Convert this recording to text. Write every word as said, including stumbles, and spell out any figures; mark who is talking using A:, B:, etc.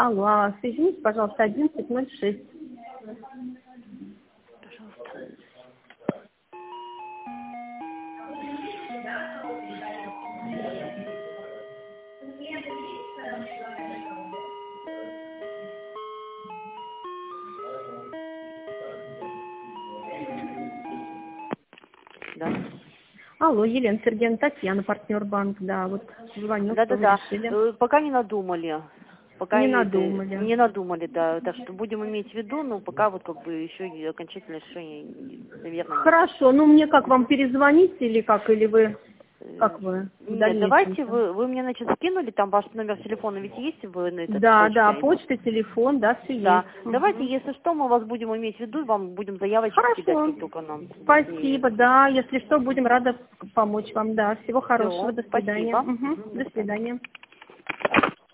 A: Алло, а соедините, пожалуйста, одиннадцать ноль шесть.
B: Пожалуйста. Да.
A: Алло, Елена Сергеевна, Татьяна, партнер банк, да, вот звоню,
B: Да,
A: что
B: да,
A: вы
B: да.
A: решили.
B: Э, Пока не надумали. Пока
A: Не
B: это,
A: надумали.
B: не надумали, да. Так что будем иметь в виду, но пока вот как бы еще и окончательное решение, наверное, нет.
A: Хорошо, ну мне как вам перезвонить или как, или вы,
B: Э,
A: как вы в
B: Нет, давайте
A: дальнейшем-то?
B: вы, вы мне, значит, скинули, там ваш номер телефона ведь есть, вы на этот
A: Да, да,
B: почтой?
A: почта, телефон, да, все
B: Да.
A: есть.
B: Давайте,
A: Мгм.
B: если что, мы вас будем иметь в виду, вам будем заявочки кидать,
A: Хорошо.
B: как только нам
A: Спасибо,
B: виднеется.
A: да, если что, будем рады помочь вам, да. Всего хорошего,
B: Все,
A: до свидания.
B: спасибо.
A: Мгм.
B: Мгм, до
A: До
B: свидания.
A: свидания.